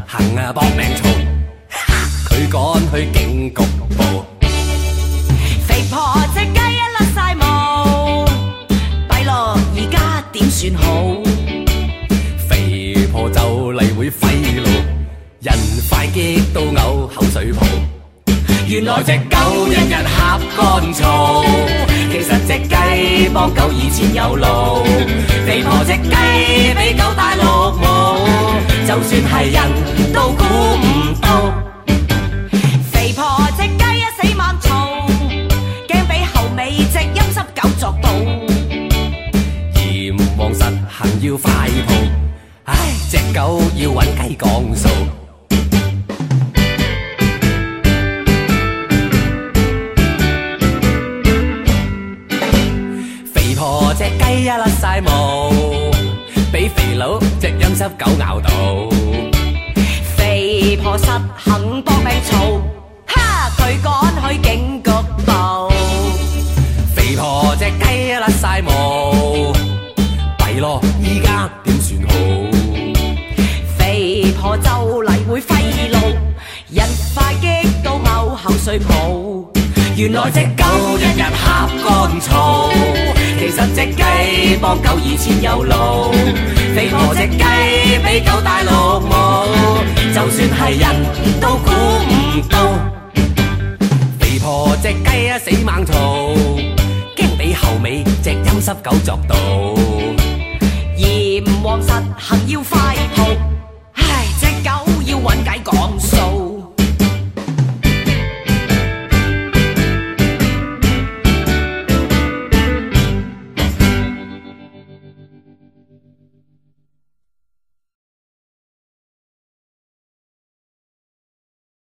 行啊搏命嘈，佢趕去警局報。 肥婆隻雞一甩晒毛，弊咯而家點算好？ 肥婆就嚟會廢路，人快激到嘔口水泡。原來隻狗日日呷乾燥，其實隻雞幫狗以前有路。肥婆隻雞俾狗戴綠帽，就算係人都估唔到。 肥婆隻雞一死猛嘈，驚俾後尾隻陰濕狗作到。 嚴王實行要快蒲，唉，隻狗要揾雞講數。肥婆隻雞一甩晒毛，俾肥佬隻陰濕狗咬到。 肥婆實行搏命嘈，哈佢趕去警局報。 肥婆隻雞一甩晒毛，弊咯依家點算好？ 肥婆就嚟會廢路，人快激到嘔口水泡。 原來隻狗日日呷乾燥，其實隻雞幫狗以前有路。肥婆隻雞俾狗戴綠帽，就算係人都估唔到。肥婆隻雞一死猛嘈，驚俾後尾隻陰濕狗作到。 嚴王實行要快